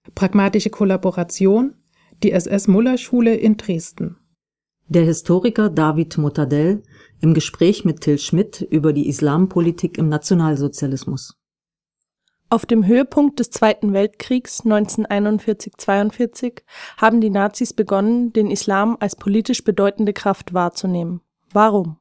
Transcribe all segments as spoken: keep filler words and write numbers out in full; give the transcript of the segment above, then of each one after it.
Pragmatische Kollaboration, die S S-Muller-Schule in Dresden. Der Historiker David Motadell im Gespräch mit Till Schmidt über die Islampolitik im Nationalsozialismus. Auf dem Höhepunkt des Zweiten Weltkriegs neunzehnhunderteinundvierzig zweiundvierzig haben die Nazis begonnen, den Islam als politisch bedeutende Kraft wahrzunehmen. Warum?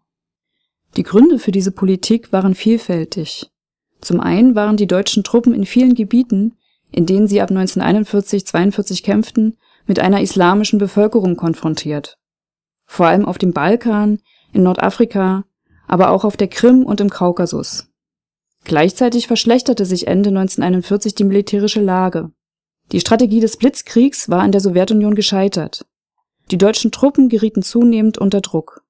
Die Gründe für diese Politik waren vielfältig. Zum einen waren die deutschen Truppen in vielen Gebieten, in denen sie ab neunzehnhunderteinundvierzig zweiundvierzig kämpften, mit einer islamischen Bevölkerung konfrontiert. Vor allem auf dem Balkan, in Nordafrika, aber auch auf der Krim und im Kaukasus. Gleichzeitig verschlechterte sich Ende neunzehnhunderteinundvierzig die militärische Lage. Die Strategie des Blitzkriegs war in der Sowjetunion gescheitert. Die deutschen Truppen gerieten zunehmend unter Druck.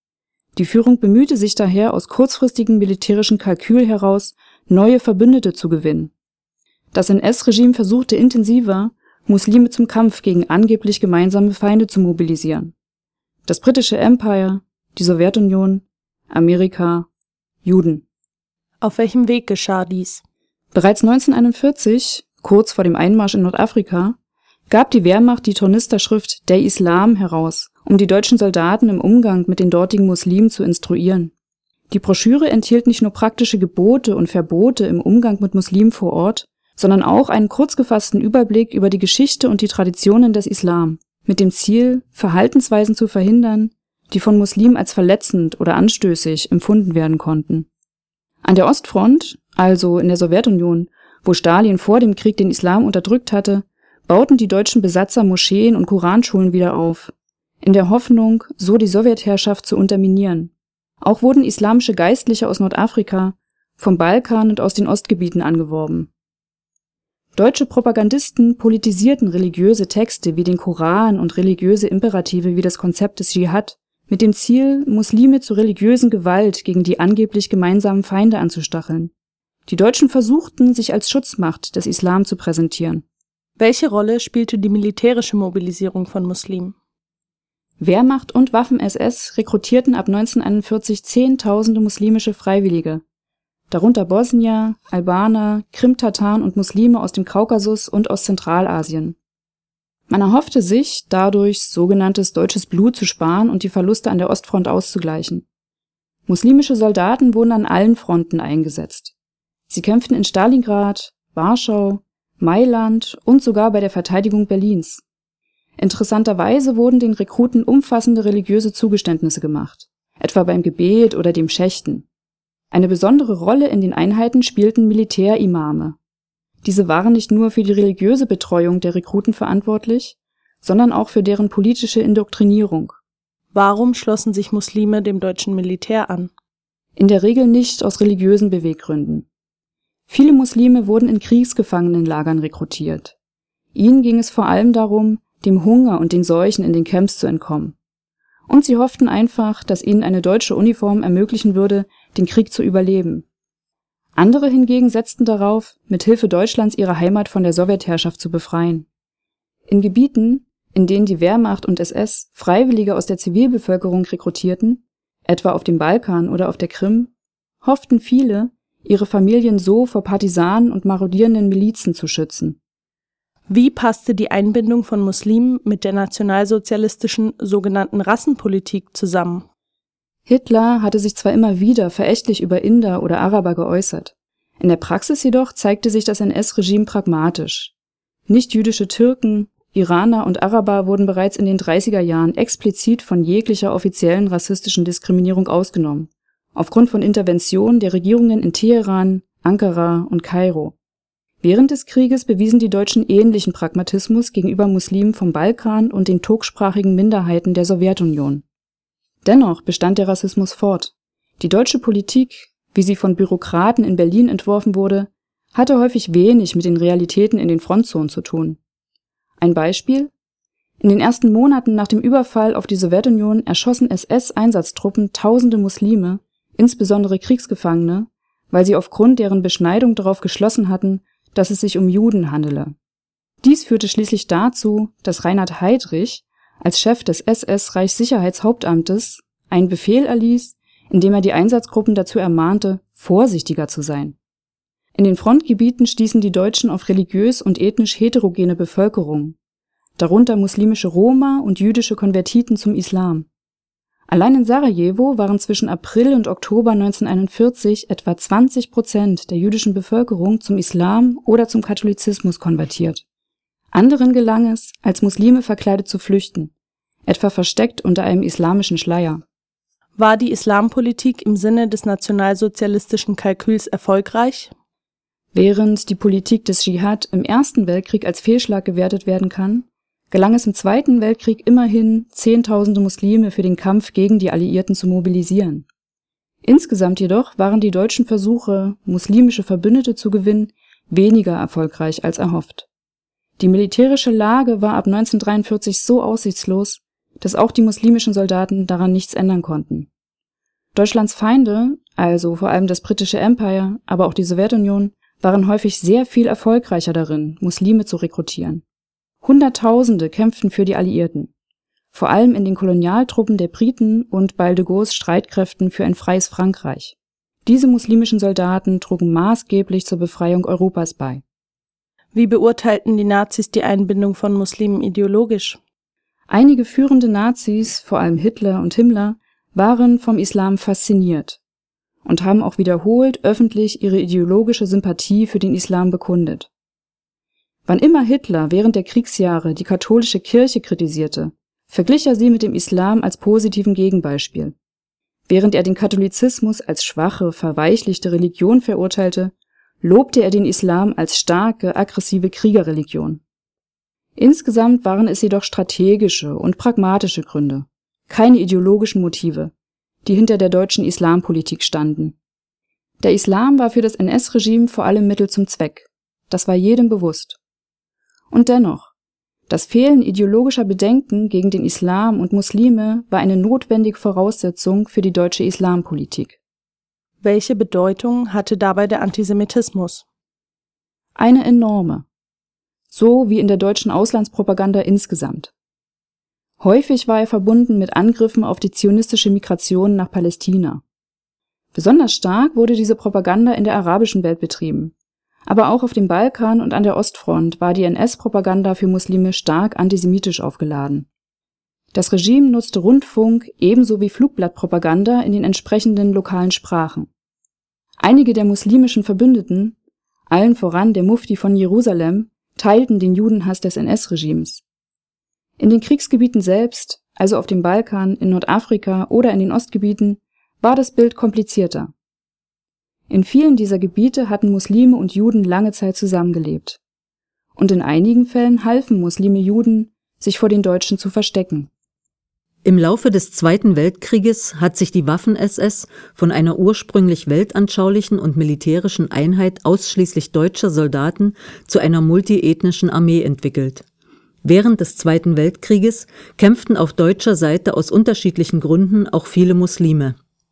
Die Führung bemühte sich daher aus kurzfristigem militärischen Kalkül heraus, neue Verbündete zu gewinnen. Das N S-Regime versuchte intensiver, Muslime zum Kampf gegen angeblich gemeinsame Feinde zu mobilisieren. Das britische Empire, die Sowjetunion, Amerika, Juden. Auf welchem Weg geschah dies? Bereits neunzehnhunderteinundvierzig, kurz vor dem Einmarsch in Nordafrika, gab die Wehrmacht die Tornisterschrift Der Islam heraus, um die deutschen Soldaten im Umgang mit den dortigen Muslimen zu instruieren. Die Broschüre enthielt nicht nur praktische Gebote und Verbote im Umgang mit Muslimen vor Ort, sondern auch einen kurz gefassten Überblick über die Geschichte und die Traditionen des Islam, mit dem Ziel, Verhaltensweisen zu verhindern, die von Muslimen als verletzend oder anstößig empfunden werden konnten. An der Ostfront, also in der Sowjetunion, wo Stalin vor dem Krieg den Islam unterdrückt hatte, bauten die deutschen Besatzer Moscheen und Koranschulen wieder auf, in der Hoffnung, so die Sowjetherrschaft zu unterminieren. Auch wurden islamische Geistliche aus Nordafrika, vom Balkan und aus den Ostgebieten angeworben. Deutsche Propagandisten politisierten religiöse Texte wie den Koran und religiöse Imperative wie das Konzept des Dschihad mit dem Ziel, Muslime zu religiösen Gewalt gegen die angeblich gemeinsamen Feinde anzustacheln. Die Deutschen versuchten, sich als Schutzmacht des Islam zu präsentieren. Welche Rolle spielte die militärische Mobilisierung von Muslimen? Wehrmacht und Waffen-S S rekrutierten ab neunzehnhunderteinundvierzig Zehntausende muslimische Freiwillige, darunter Bosnier, Albaner, Krimtataren und Muslime aus dem Kaukasus und aus Zentralasien. Man erhoffte sich, dadurch sogenanntes deutsches Blut zu sparen und die Verluste an der Ostfront auszugleichen. Muslimische Soldaten wurden an allen Fronten eingesetzt. Sie kämpften in Stalingrad, Warschau, Mailand und sogar bei der Verteidigung Berlins. Interessanterweise wurden den Rekruten umfassende religiöse Zugeständnisse gemacht, etwa beim Gebet oder dem Schächten. Eine besondere Rolle in den Einheiten spielten Militärimame. Diese waren nicht nur für die religiöse Betreuung der Rekruten verantwortlich, sondern auch für deren politische Indoktrinierung. Warum schlossen sich Muslime dem deutschen Militär an? In der Regel nicht aus religiösen Beweggründen. Viele Muslime wurden in Kriegsgefangenenlagern rekrutiert. Ihnen ging es vor allem darum, dem Hunger und den Seuchen in den Camps zu entkommen. Und sie hofften einfach, dass ihnen eine deutsche Uniform ermöglichen würde, den Krieg zu überleben. Andere hingegen setzten darauf, mit Hilfe Deutschlands ihre Heimat von der Sowjetherrschaft zu befreien. In Gebieten, in denen die Wehrmacht und S S Freiwillige aus der Zivilbevölkerung rekrutierten, etwa auf dem Balkan oder auf der Krim, hofften viele, ihre Familien so vor Partisanen und marodierenden Milizen zu schützen. Wie passte die Einbindung von Muslimen mit der nationalsozialistischen sogenannten Rassenpolitik zusammen? Hitler hatte sich zwar immer wieder verächtlich über Inder oder Araber geäußert. In der Praxis jedoch zeigte sich das N S-Regime pragmatisch. Nichtjüdische Türken, Iraner und Araber wurden bereits in den dreißiger Jahren explizit von jeglicher offiziellen rassistischen Diskriminierung ausgenommen, aufgrund von Interventionen der Regierungen in Teheran, Ankara und Kairo. Während des Krieges bewiesen die Deutschen ähnlichen Pragmatismus gegenüber Muslimen vom Balkan und den turksprachigen Minderheiten der Sowjetunion. Dennoch bestand der Rassismus fort. Die deutsche Politik, wie sie von Bürokraten in Berlin entworfen wurde, hatte häufig wenig mit den Realitäten in den Frontzonen zu tun. Ein Beispiel: In den ersten Monaten nach dem Überfall auf die Sowjetunion erschossen S S-Einsatztruppen tausende Muslime, insbesondere Kriegsgefangene, weil sie aufgrund deren Beschneidung darauf geschlossen hatten, dass es sich um Juden handele. Dies führte schließlich dazu, dass Reinhard Heydrich als Chef des S S-Reichssicherheitshauptamtes einen Befehl erließ, in dem er die Einsatzgruppen dazu ermahnte, vorsichtiger zu sein. In den Frontgebieten stießen die Deutschen auf religiös und ethnisch heterogene Bevölkerung, darunter muslimische Roma und jüdische Konvertiten zum Islam. Allein in Sarajevo waren zwischen April und Oktober neunzehnhunderteinundvierzig etwa zwanzig Prozent der jüdischen Bevölkerung zum Islam oder zum Katholizismus konvertiert. Anderen gelang es, als Muslime verkleidet zu flüchten, etwa versteckt unter einem islamischen Schleier. War die Islampolitik im Sinne des nationalsozialistischen Kalküls erfolgreich? Während die Politik des Dschihad im Ersten Weltkrieg als Fehlschlag gewertet werden kann, gelang es im Zweiten Weltkrieg immerhin, Zehntausende Muslime für den Kampf gegen die Alliierten zu mobilisieren. Insgesamt jedoch waren die deutschen Versuche, muslimische Verbündete zu gewinnen, weniger erfolgreich als erhofft. Die militärische Lage war ab neunzehnhundertdreiundvierzig so aussichtslos, dass auch die muslimischen Soldaten daran nichts ändern konnten. Deutschlands Feinde, also vor allem das britische Empire, aber auch die Sowjetunion, waren häufig sehr viel erfolgreicher darin, Muslime zu rekrutieren. Hunderttausende kämpften für die Alliierten, vor allem in den Kolonialtruppen der Briten und bei de Gaulles Streitkräften für ein freies Frankreich. Diese muslimischen Soldaten trugen maßgeblich zur Befreiung Europas bei. Wie beurteilten die Nazis die Einbindung von Muslimen ideologisch? Einige führende Nazis, vor allem Hitler und Himmler, waren vom Islam fasziniert und haben auch wiederholt öffentlich ihre ideologische Sympathie für den Islam bekundet. Wann immer Hitler während der Kriegsjahre die katholische Kirche kritisierte, verglich er sie mit dem Islam als positiven Gegenbeispiel. Während er den Katholizismus als schwache, verweichlichte Religion verurteilte, lobte er den Islam als starke, aggressive Kriegerreligion. Insgesamt waren es jedoch strategische und pragmatische Gründe, keine ideologischen Motive, die hinter der deutschen Islampolitik standen. Der Islam war für das N S-Regime vor allem Mittel zum Zweck. Das war jedem bewusst. Und dennoch, das Fehlen ideologischer Bedenken gegen den Islam und Muslime war eine notwendige Voraussetzung für die deutsche Islampolitik. Welche Bedeutung hatte dabei der Antisemitismus? Eine enorme. So wie in der deutschen Auslandspropaganda insgesamt. Häufig war er verbunden mit Angriffen auf die zionistische Migration nach Palästina. Besonders stark wurde diese Propaganda in der arabischen Welt betrieben. Aber auch auf dem Balkan und an der Ostfront war die N S-Propaganda für Muslime stark antisemitisch aufgeladen. Das Regime nutzte Rundfunk ebenso wie Flugblattpropaganda in den entsprechenden lokalen Sprachen. Einige der muslimischen Verbündeten, allen voran der Mufti von Jerusalem, teilten den Judenhass des N S-Regimes. In den Kriegsgebieten selbst, also auf dem Balkan, in Nordafrika oder in den Ostgebieten, war das Bild komplizierter. In vielen dieser Gebiete hatten Muslime und Juden lange Zeit zusammengelebt. Und in einigen Fällen halfen Muslime Juden, sich vor den Deutschen zu verstecken. Im Laufe des Zweiten Weltkrieges hat sich die Waffen-S S von einer ursprünglich weltanschaulichen und militärischen Einheit ausschließlich deutscher Soldaten zu einer multiethnischen Armee entwickelt. Während des Zweiten Weltkrieges kämpften auf deutscher Seite aus unterschiedlichen Gründen auch viele Muslime.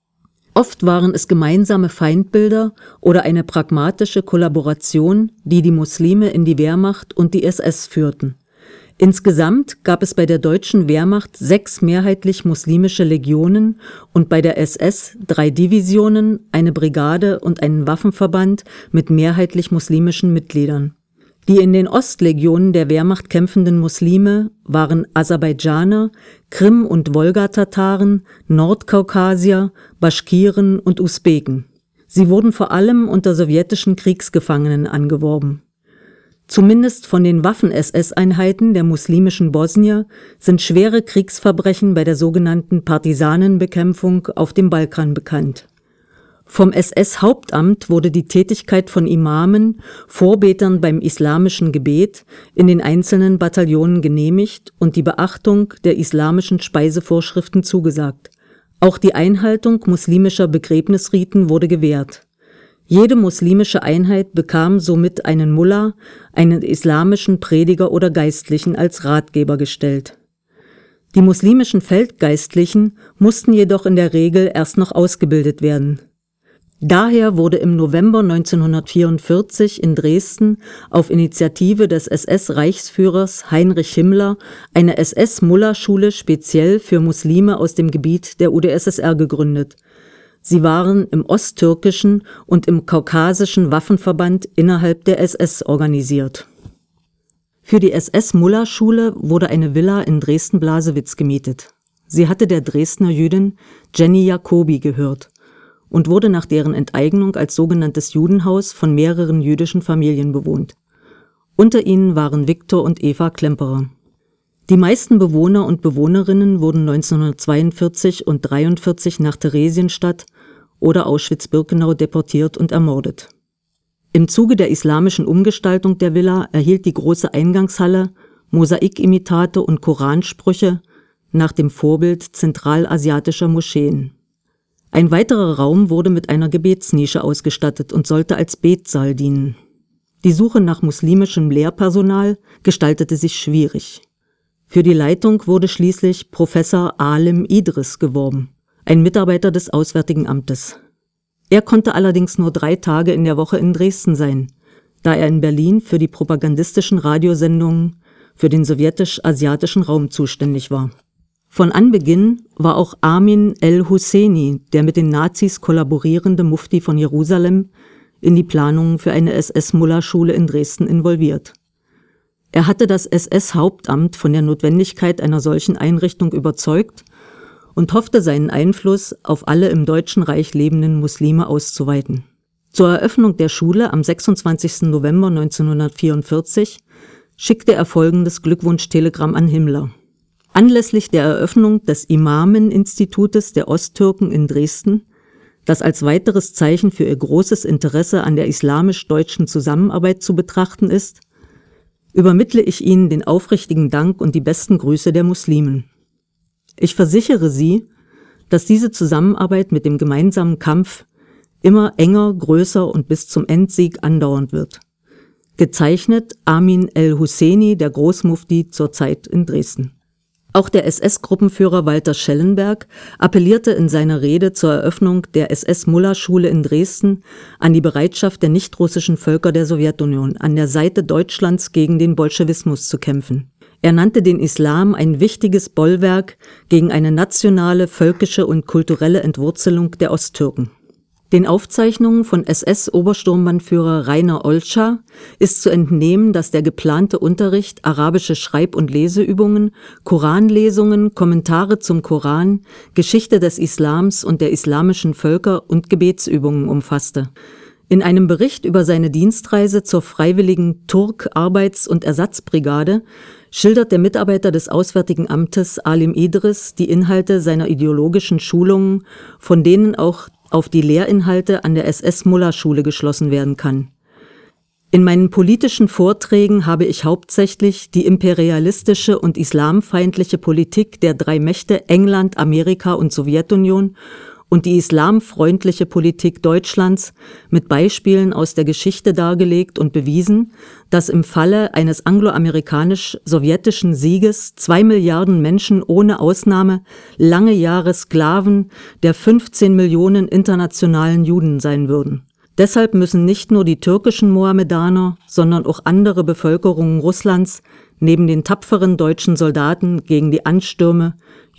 Oft waren es gemeinsame Feindbilder oder eine pragmatische Kollaboration, die die Muslime in die Wehrmacht und die S S führten. Insgesamt gab es bei der deutschen Wehrmacht sechs mehrheitlich muslimische Legionen und bei der S S drei Divisionen, eine Brigade und einen Waffenverband mit mehrheitlich muslimischen Mitgliedern. Die in den Ostlegionen der Wehrmacht kämpfenden Muslime waren Aserbaidschaner, Krim- und Wolga-Tataren, Nordkaukasier, Baschkiren und Usbeken. Sie wurden vor allem unter sowjetischen Kriegsgefangenen angeworben. Zumindest von den Waffen-S S-Einheiten der muslimischen Bosnier sind schwere Kriegsverbrechen bei der sogenannten Partisanenbekämpfung auf dem Balkan bekannt. Vom S S-Hauptamt wurde die Tätigkeit von Imamen, Vorbetern beim islamischen Gebet, in den einzelnen Bataillonen genehmigt und die Beachtung der islamischen Speisevorschriften zugesagt. Auch die Einhaltung muslimischer Begräbnisriten wurde gewährt. Jede muslimische Einheit bekam somit einen Mullah, einen islamischen Prediger oder Geistlichen als Ratgeber gestellt. Die muslimischen Feldgeistlichen mussten jedoch in der Regel erst noch ausgebildet werden. Daher wurde im November neunzehnhundertvierundvierzig in Dresden auf Initiative des S S-Reichsführers Heinrich Himmler eine S S-Mullah-Schule speziell für Muslime aus dem Gebiet der U d S S R gegründet. Sie waren im Osttürkischen und im Kaukasischen Waffenverband innerhalb der S S organisiert. Für die S S-Mullah-Schule wurde eine Villa in Dresden-Blasewitz gemietet. Sie hatte der Dresdner Jüdin Jenny Jacobi gehört und wurde nach deren Enteignung als sogenanntes Judenhaus von mehreren jüdischen Familien bewohnt. Unter ihnen waren Viktor und Eva Klemperer. Die meisten Bewohner und Bewohnerinnen wurden neunzehnhundertzweiundvierzig und dreiundvierzig nach Theresienstadt oder Auschwitz-Birkenau deportiert und ermordet. Im Zuge der islamischen Umgestaltung der Villa erhielt die große Eingangshalle Mosaikimitate und Koransprüche nach dem Vorbild zentralasiatischer Moscheen. Ein weiterer Raum wurde mit einer Gebetsnische ausgestattet und sollte als Betsaal dienen. Die Suche nach muslimischem Lehrpersonal gestaltete sich schwierig. Für die Leitung wurde schließlich Professor Alim Idris geworben, ein Mitarbeiter des Auswärtigen Amtes. Er konnte allerdings nur drei Tage in der Woche in Dresden sein, da er in Berlin für die propagandistischen Radiosendungen für den sowjetisch-asiatischen Raum zuständig war. Von Anbeginn war auch Amin el-Husseini, der mit den Nazis kollaborierende Mufti von Jerusalem, in die Planungen für eine S S-Mullah-Schule in Dresden involviert. Er hatte das S S-Hauptamt von der Notwendigkeit einer solchen Einrichtung überzeugt und hoffte, seinen Einfluss auf alle im Deutschen Reich lebenden Muslime auszuweiten. Zur Eröffnung der Schule am sechsundzwanzigsten November neunzehnhundertvierundvierzig schickte er folgendes Glückwunschtelegramm an Himmler. Anlässlich der Eröffnung des Imamen-Institutes der Osttürken in Dresden, das als weiteres Zeichen für ihr großes Interesse an der islamisch-deutschen Zusammenarbeit zu betrachten ist, übermittle ich Ihnen den aufrichtigen Dank und die besten Grüße der Muslimen. Ich versichere Sie, dass diese Zusammenarbeit mit dem gemeinsamen Kampf immer enger, größer und bis zum Endsieg andauern wird. Gezeichnet Amin el-Husseini, der Großmufti zur Zeit in Dresden. Auch der S S-Gruppenführer Walter Schellenberg appellierte in seiner Rede zur Eröffnung der S S-Mullah-Schule in Dresden an die Bereitschaft der nichtrussischen Völker der Sowjetunion, an der Seite Deutschlands gegen den Bolschewismus zu kämpfen. Er nannte den Islam ein wichtiges Bollwerk gegen eine nationale, völkische und kulturelle Entwurzelung der Osttürken. Den Aufzeichnungen von S S-Obersturmbannführer Rainer Olscha ist zu entnehmen, dass der geplante Unterricht arabische Schreib- und Leseübungen, Koranlesungen, Kommentare zum Koran, Geschichte des Islams und der islamischen Völker und Gebetsübungen umfasste. In einem Bericht über seine Dienstreise zur freiwilligen Turk-Arbeits- und Ersatzbrigade schildert der Mitarbeiter des Auswärtigen Amtes Alim Idris die Inhalte seiner ideologischen Schulungen, von denen auch auf die Lehrinhalte an der S S-Mullah-Schule geschlossen werden kann. In meinen politischen Vorträgen habe ich hauptsächlich die imperialistische und islamfeindliche Politik der drei Mächte England, Amerika und Sowjetunion und die islamfreundliche Politik Deutschlands mit Beispielen aus der Geschichte dargelegt und bewiesen, dass im Falle eines angloamerikanisch-sowjetischen Sieges zwei Milliarden Menschen ohne Ausnahme lange Jahre Sklaven der fünfzehn Millionen internationalen Juden sein würden. Deshalb müssen nicht nur die türkischen Mohammedaner, sondern auch andere Bevölkerungen Russlands neben den tapferen deutschen Soldaten gegen die Anstürme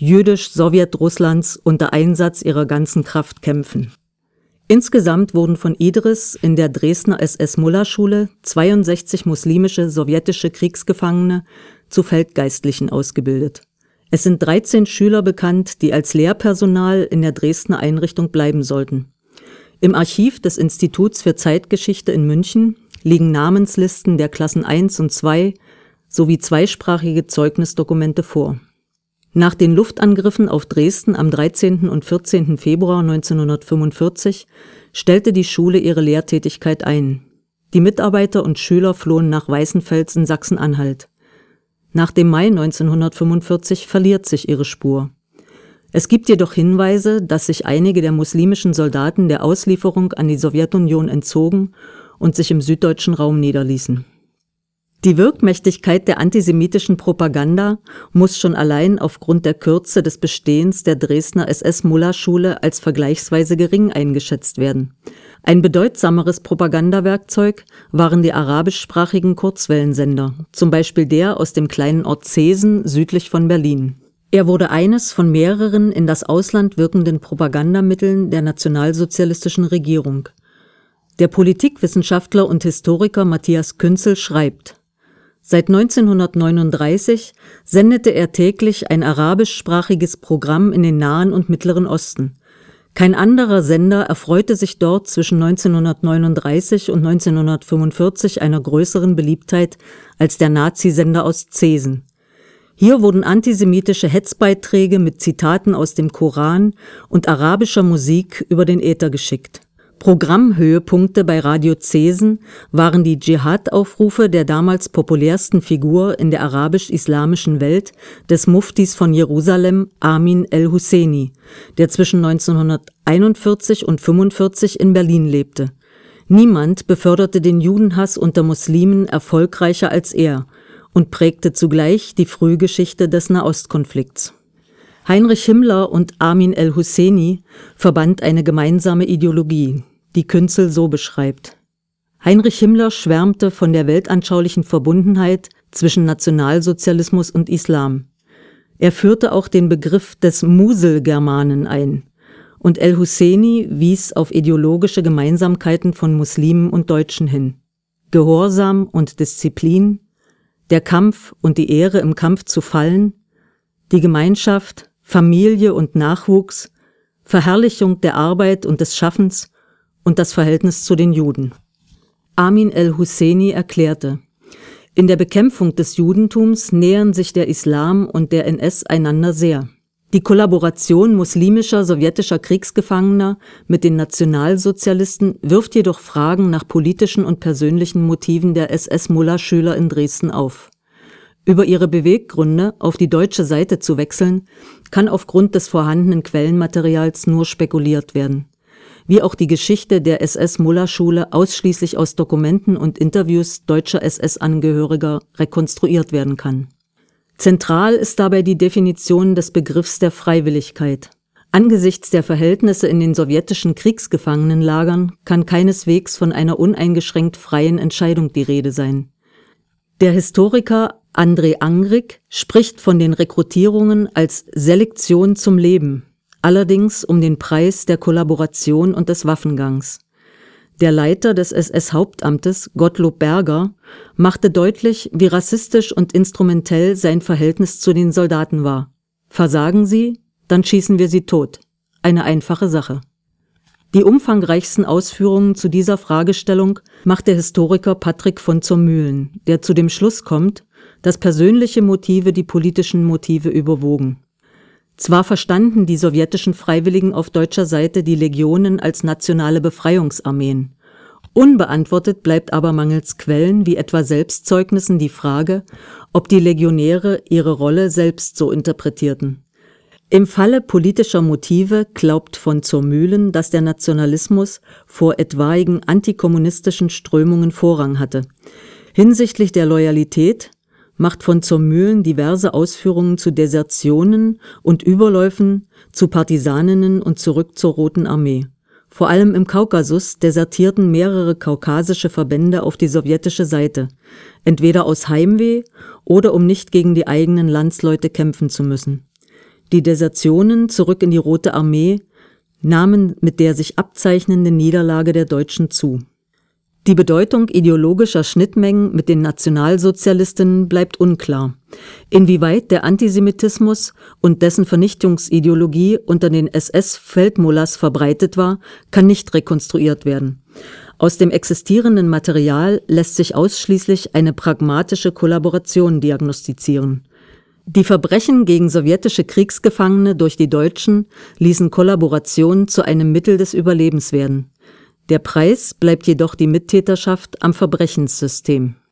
jüdisch-Sowjetrusslands unter Einsatz ihrer ganzen Kraft kämpfen. Insgesamt wurden von Idris in der Dresdner S S-Mullah-Schule zweiundsechzig muslimische sowjetische Kriegsgefangene zu Feldgeistlichen ausgebildet. Es sind dreizehn Schüler bekannt, die als Lehrpersonal in der Dresdner Einrichtung bleiben sollten. Im Archiv des Instituts für Zeitgeschichte in München liegen Namenslisten der Klassen eins und zwei sowie zweisprachige Zeugnisdokumente vor. Nach den Luftangriffen auf Dresden am dreizehnten und vierzehnten Februar neunzehnhundertfünfundvierzig stellte die Schule ihre Lehrtätigkeit ein. Die Mitarbeiter und Schüler flohen nach Weißenfels in Sachsen-Anhalt. Nach dem Mai neunzehnhundertfünfundvierzig verliert sich ihre Spur. Es gibt jedoch Hinweise, dass sich einige der muslimischen Soldaten der Auslieferung an die Sowjetunion entzogen und sich im süddeutschen Raum niederließen. Die Wirkmächtigkeit der antisemitischen Propaganda muss schon allein aufgrund der Kürze des Bestehens der Dresdner S S-Mullah-Schule als vergleichsweise gering eingeschätzt werden. Ein bedeutsameres Propagandawerkzeug waren die arabischsprachigen Kurzwellensender, zum Beispiel der aus dem kleinen Ort Zeesen südlich von Berlin. Er wurde eines von mehreren in das Ausland wirkenden Propagandamitteln der nationalsozialistischen Regierung. Der Politikwissenschaftler und Historiker Matthias Künzel schreibt: Seit neunzehnhundertneununddreißig sendete er täglich ein arabischsprachiges Programm in den Nahen und Mittleren Osten. Kein anderer Sender erfreute sich dort zwischen neunzehnhundertneununddreißig und neunzehnhundertfünfundvierzig einer größeren Beliebtheit als der Nazisender aus Zesen. Hier wurden antisemitische Hetzbeiträge mit Zitaten aus dem Koran und arabischer Musik über den Äther geschickt. Programmhöhepunkte bei Radio Zesen waren die Dschihad-Aufrufe der damals populärsten Figur in der arabisch-islamischen Welt, des Muftis von Jerusalem, Amin el-Husseini, der zwischen neunzehnhunderteinundvierzig und fünfundvierzig in Berlin lebte. Niemand beförderte den Judenhass unter Muslimen erfolgreicher als er und prägte zugleich die Frühgeschichte des Nahostkonflikts. Heinrich Himmler und Amin el-Husseini verband eine gemeinsame Ideologie, die Künzel so beschreibt: Heinrich Himmler schwärmte von der weltanschaulichen Verbundenheit zwischen Nationalsozialismus und Islam. Er führte auch den Begriff des Muselgermanen ein, und el-Husseini wies auf ideologische Gemeinsamkeiten von Muslimen und Deutschen hin: Gehorsam und Disziplin, der Kampf und die Ehre im Kampf zu fallen, die Gemeinschaft, Familie und Nachwuchs, Verherrlichung der Arbeit und des Schaffens und das Verhältnis zu den Juden. Amin el-Husseini erklärte: In der Bekämpfung des Judentums nähern sich der Islam und der N S einander sehr. Die Kollaboration muslimischer sowjetischer Kriegsgefangener mit den Nationalsozialisten wirft jedoch Fragen nach politischen und persönlichen Motiven der S S-Mullah-Schüler in Dresden auf. Über ihre Beweggründe, auf die deutsche Seite zu wechseln, kann aufgrund des vorhandenen Quellenmaterials nur spekuliert werden. Wie auch die Geschichte der S S-Mullah-Schule ausschließlich aus Dokumenten und Interviews deutscher S S-Angehöriger rekonstruiert werden kann. Zentral ist dabei die Definition des Begriffs der Freiwilligkeit. Angesichts der Verhältnisse in den sowjetischen Kriegsgefangenenlagern kann keineswegs von einer uneingeschränkt freien Entscheidung die Rede sein. Der Historiker André Angrick spricht von den Rekrutierungen als Selektion zum Leben, allerdings um den Preis der Kollaboration und des Waffengangs. Der Leiter des S S-Hauptamtes, Gottlob Berger, machte deutlich, wie rassistisch und instrumentell sein Verhältnis zu den Soldaten war. Versagen sie, dann schießen wir sie tot. Eine einfache Sache. Die umfangreichsten Ausführungen zu dieser Fragestellung macht der Historiker Patrick von zur Mühlen, der zu dem Schluss kommt, dass persönliche Motive die politischen Motive überwogen. Zwar verstanden die sowjetischen Freiwilligen auf deutscher Seite die Legionen als nationale Befreiungsarmeen. Unbeantwortet bleibt aber mangels Quellen wie etwa Selbstzeugnissen die Frage, ob die Legionäre ihre Rolle selbst so interpretierten. Im Falle politischer Motive glaubt von zur Mühlen, dass der Nationalismus vor etwaigen antikommunistischen Strömungen Vorrang hatte. Hinsichtlich der Loyalität macht von zur Mühlen diverse Ausführungen zu Desertionen und Überläufen zu Partisaninnen und zurück zur Roten Armee. Vor allem im Kaukasus desertierten mehrere kaukasische Verbände auf die sowjetische Seite, entweder aus Heimweh oder um nicht gegen die eigenen Landsleute kämpfen zu müssen. Die Desertionen zurück in die Rote Armee nahmen mit der sich abzeichnenden Niederlage der Deutschen zu. Die Bedeutung ideologischer Schnittmengen mit den Nationalsozialistinnen bleibt unklar. Inwieweit der Antisemitismus und dessen Vernichtungsideologie unter den S S-Feldmullahs verbreitet war, kann nicht rekonstruiert werden. Aus dem existierenden Material lässt sich ausschließlich eine pragmatische Kollaboration diagnostizieren. Die Verbrechen gegen sowjetische Kriegsgefangene durch die Deutschen ließen Kollaboration zu einem Mittel des Überlebens werden. Der Preis bleibt jedoch die Mittäterschaft am Verbrechenssystem.